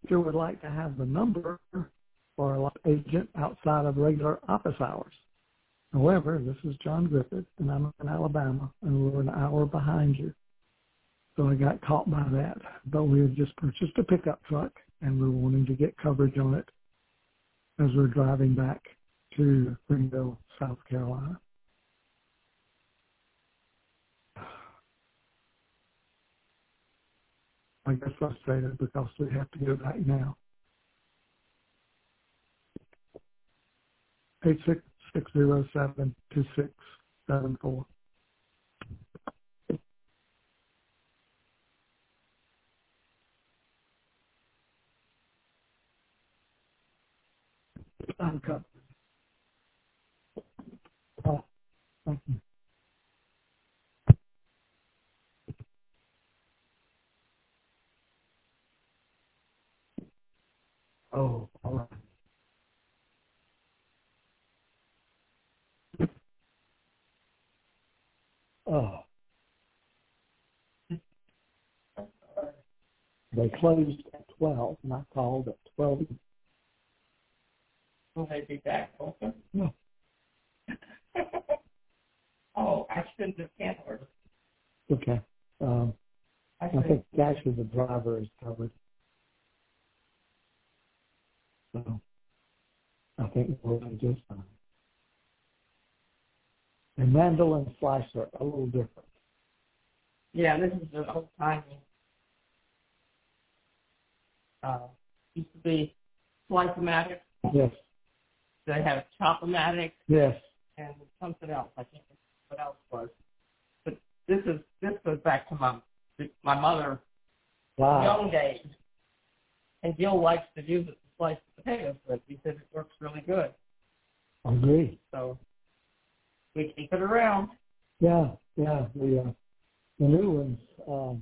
Sure would like to have the number for a agent outside of regular office hours. However, this is John Griffith, and I'm in Alabama, and we're an hour behind you. So I got caught by that. But we had just purchased a pickup truck, and we're wanting to get coverage on it as we're driving back to Greenville, South Carolina. I get frustrated because we have to go back now. 866072674. I'm covered. Oh, thank you. Oh, all right. Oh, they closed at 12, and I called at 12. Will they be back open? No. Oh, I shouldn't have canceled. Okay. I think actually the driver is covered. So I think we're going to just fine. And mandolin and slice are a little different. Yeah, this is an old timey. Used to be slice-o-matic. Yes. They have chop-o-matic. Yes. And something else. I can't think what else was. But this goes back to my mother young days. And Gil likes to use it to slice potatoes with. He says it works really good. I agree. So we keep it around. Yeah. The new ones,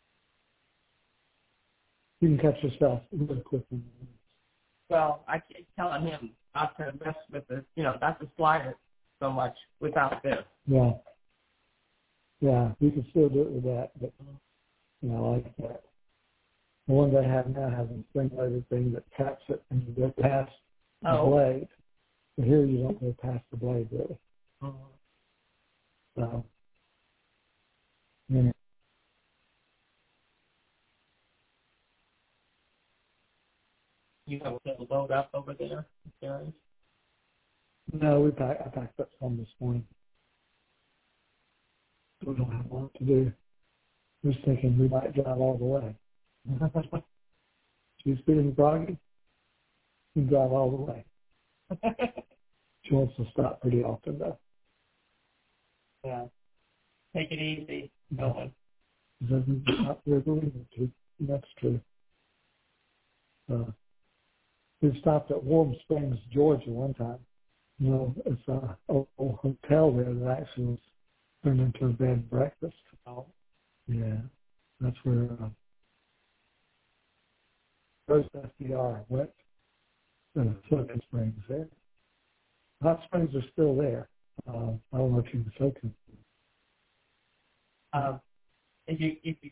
you can cut yourself really quickly. Well, I keep telling him not to mess with it, not to slide it so much without this. Yeah. Yeah, you can still do it with that, but, I like that. The one they have now has a spring-loaded thing that taps it and you go past the blade. But here you don't go past the blade, really. Mm-hmm. So, yeah. You have a load up over there, Gary? No, I packed up some this morning. We don't have a lot to do. I was thinking we might drive all the way. She's feeling groggy. We drive all the way. She wants to stop pretty often, though. Yeah. Take it easy. No. She doesn't stop where we need to. That's true. We stopped at Warm Springs, Georgia one time. It's a old hotel there that actually was turned into a bed and breakfast. Oh. Yeah. That's where first FDR went to Soaking Springs there. Hot springs are still there. I don't know if you can soak them. If you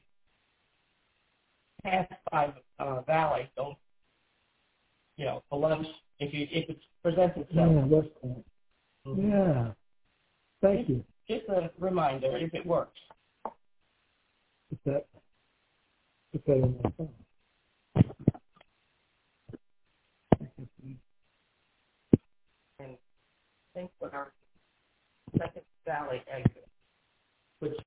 pass by the valley, don't for lunch if it presents itself. Yeah, West Point. Mm-hmm. Yeah. Thank you. Just a reminder if it works. Put that in my phone. And think what our second valley exit, which